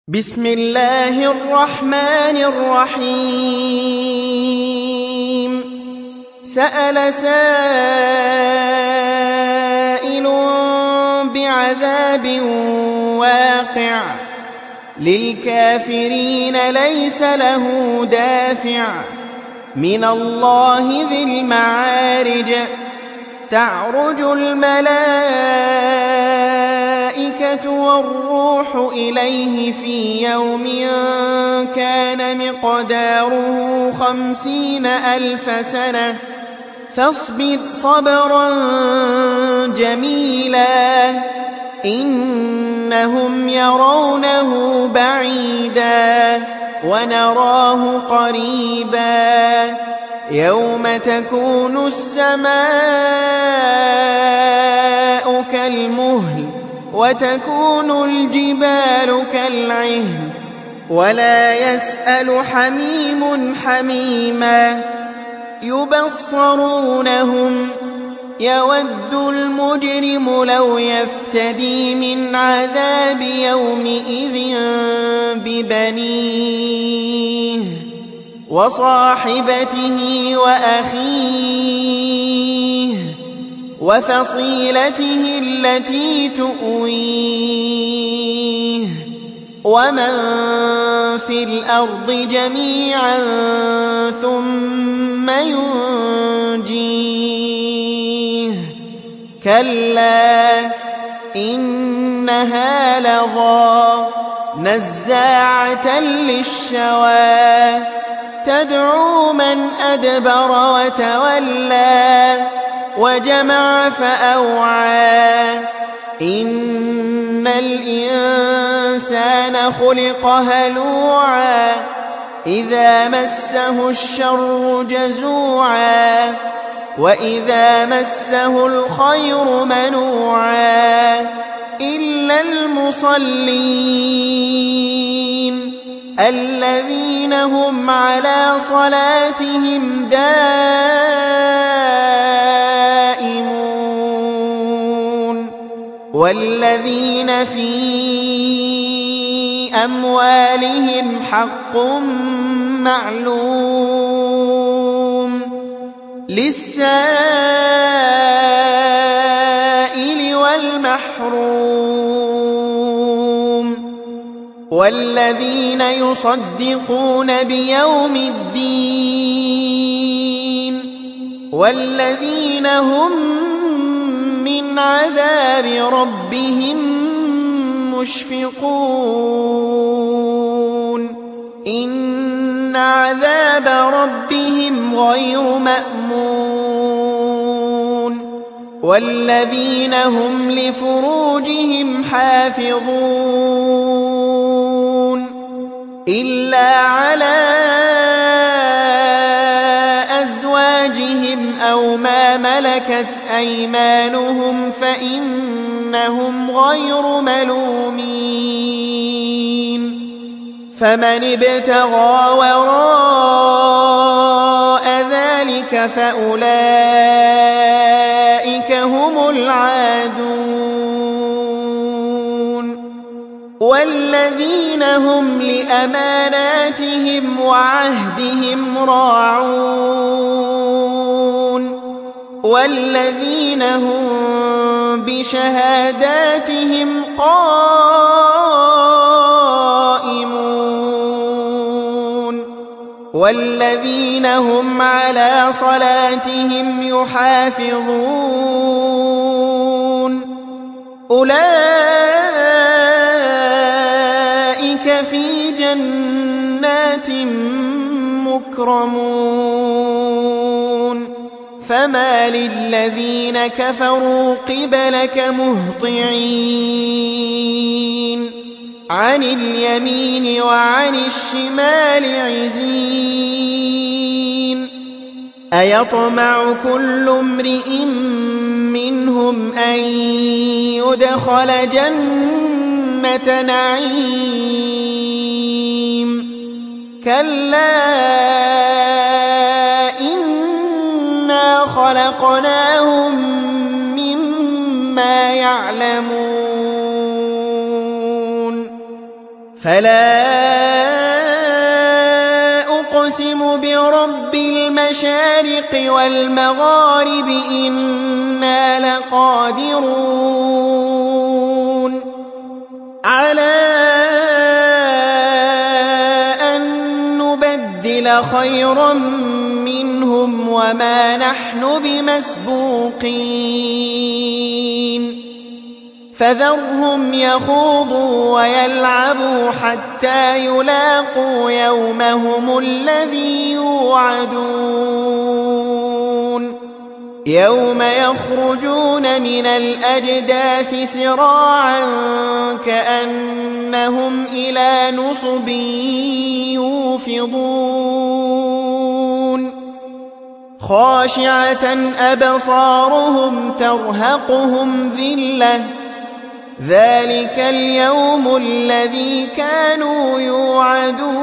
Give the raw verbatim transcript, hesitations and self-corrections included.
بسم الله الرحمن الرحيم سأل سائل بعذاب واقع للكافرين ليس له دافع من الله ذي المعارج تعرج الملائكة والروح إليه في يوم كان مقداره خمسين ألف سنة فاصبر صبرا جميلا إنهم يرونه بعيدا ونراه قريبا يوم تكون السماء كالمهل وتكون الجبال كالعهن ولا يسأل حميم حميما يبصرونهم يود المجرم لو يفتدي من عذاب يومئذ ببنيه وصاحبته وأخيه وفصيلته التي تؤويه ومن في الأرض جميعا ثم ينجيه كلا إنها لظى نزاعة للشوى تدعو من أدبر وتولى وجمع فأوعى إن الإنسان خلق هلوعا إذا مسه الشر جزوعا وإذا مسه الخير منوعا إلا المصلين الذين هم على صلاتهم دائمون والذين في أموالهم حق معلوم للسائل والمحروم والذين يصدقون بيوم الدين والذين هم من عذاب ربهم مشفقون إن عذاب ربهم غير مأمون والذين هم لفروجهم حافظون إلا على أزواجهم أو ما ملكت أيمانهم فإنهم غير ملومين فمن ابتغى وراء ذلك فأولئك هم العادون والذين هم لأماناتهم وعهدهم راعون والذين هم بشهاداتهم قائمون والذين هم على صلاتهم يحافظون أولئك في جنات مكرمون فما للذين كفروا قبلك مهطعين عن اليمين وعن الشمال عزين أيطمع كل امرئ منهم أن يدخل جنة نعيم كلا إنا خلقناهم مما يعلمون فلا أقسم برب المشارق والمغارب إنا لقادرون على أن نبدل خيرا منهم وما نحن بمسبوقين فذرهم يخوضوا ويلعبوا حتى يلاقوا يومهم الذي يوعدون يوم يخرجون من الأجداث سراعا كأنهم إلى نصب يوفضون خاشعة أبصارهم ترهقهم ذلة ذلك اليوم الذي كانوا يوعدون